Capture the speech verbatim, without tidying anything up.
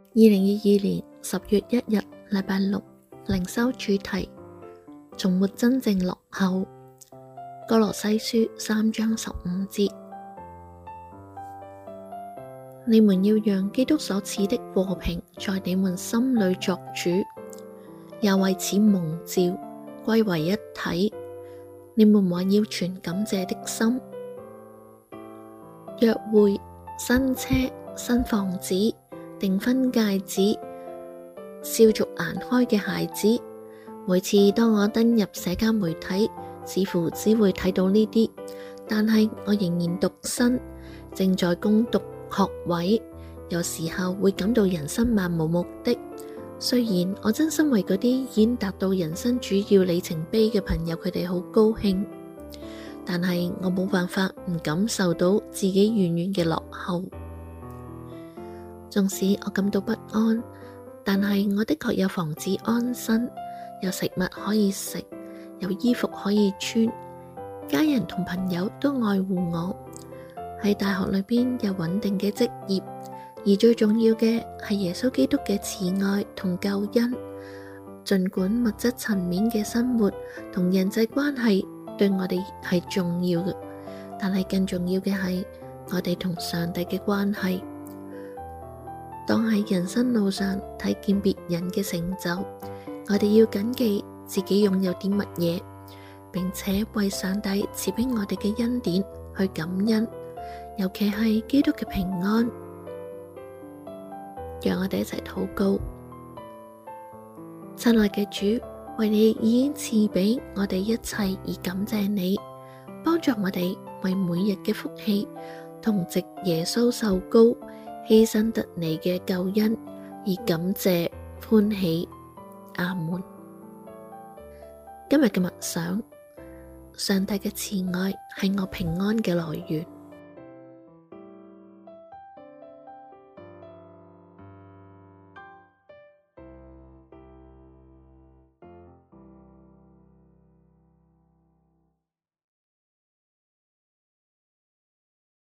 二零二二年十月一日禮拜六，靈修主題：從沒真正落後。歌羅西書三章十五節：你們要讓基督所賜的和平在你們心裏作主，也為此蒙召歸為一體。你們還要存感謝的心。約會、新車、新房子、訂婚戒指、笑逐顏開嘅孩子。每次當我登入社交媒體，似乎只會睇到呢啲，但係我仍然獨身，正在攻讀學位，有時候會感到人生漫無目的。雖然我真心為嗰啲已經達到人生主要里程碑嘅朋友，佢哋好高興，但係我冇辦法唔感受到自己遠遠嘅落後。縱使我感到不安，但係我的確有房子安身，有食物可以食，有衣服可以穿，家人同朋友都愛護我，喺大學裏邊有穩定嘅職業。而最重要嘅係耶穌基督嘅慈愛同救恩。儘管物質層面嘅生活同人際關係對我哋係重要嘅，但係更重要嘅係我哋同上帝嘅關係。當喺人生路上睇見別人嘅成就，我哋要謹記自己擁有啲乜嘢，並且為上帝賜俾我哋嘅恩典去感恩，尤其係基督嘅平安。讓我哋一齊禱告。親愛嘅主，為你已經賜俾我哋一切而感謝你，幫助我哋為每日嘅福氣同藉耶穌受膏犧牲得你嘅救恩而感謝歡喜。阿門。今日嘅默想，上帝嘅慈愛係我平安嘅來源。